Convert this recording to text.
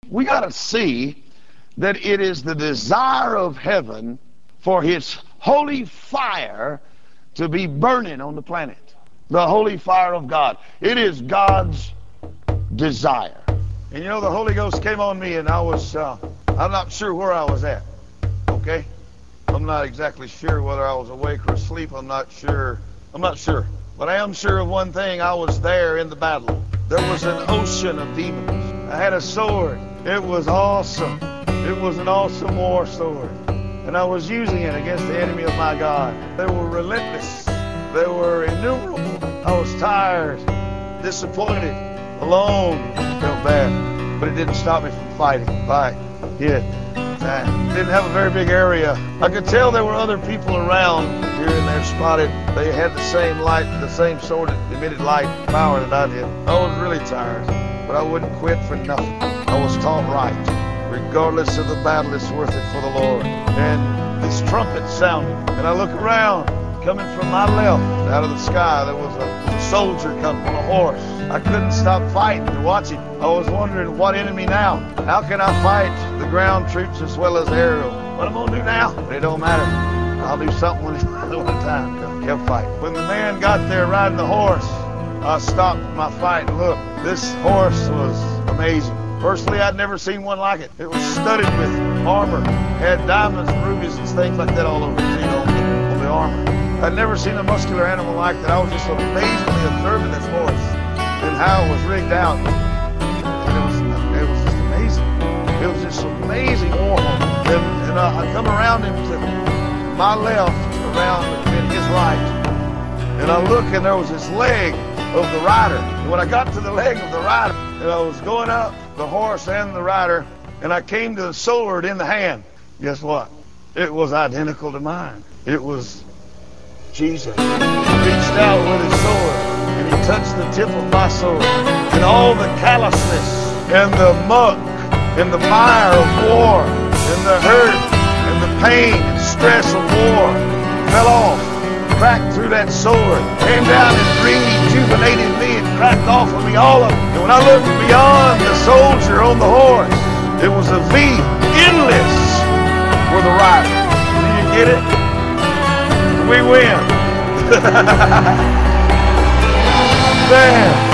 We got to see that it is the desire of heaven for His holy fire to be burning on the planet. The holy fire of God. It is God's desire. And you know, the Holy Ghost came on me, and I'm not sure where I was at. Okay? I'm not exactly sure whether I was awake or asleep. I'm not sure. But I am sure of one thing. I was there in the battle. There was an ocean of demons. I had a sword. It was awesome. It was an awesome war sword. And I was using it against the enemy of my God. They were relentless. They were innumerable. I was tired, disappointed, alone. Felt bad. But it didn't stop me from fighting. Didn't have a very big area. I could tell there were other people around here and there spotted. They had the same light, the same sort of emitted light power that I did. I was really tired, but I wouldn't quit for nothing. I was taught right. Regardless of the battle, it's worth it for the Lord. And this trumpet sounded, and I look around. Coming from my left, out of the sky, there was a soldier coming on a horse. I couldn't stop fighting to watch him. I was wondering, what enemy now? How can I fight the ground troops as well as aerial? What am I going to do now? But it don't matter. I'll do something when the time comes. Kept fighting. When the man got there riding the horse, I stopped my fight and looked. This horse was amazing. Personally, I'd never seen one like it. It was studded with armor. Had diamonds and rubies and things like that all over it, on the armor. I'd never seen a muscular animal like that. I was just amazingly observing this horse and how it was rigged out. And it was just amazing. It was just amazing war horse. And I come around him to my left, around in his right. And I look, and there was this leg of the rider. And when I got to the leg of the rider, and I was going up the horse and the rider, and I came to the sword in the hand. Guess what? It was identical to mine. It was Jesus. He reached out with his sword, and he touched the tip of my sword, and all the callousness and the muck and the mire of war and the hurt and the pain and stress of war fell off, cracked through that sword, came down and rejuvenated me and cracked off of me, all of it. And when I looked beyond the soldier on the horse, it was a V, endless, for the rider. Do you get it? We win. Man.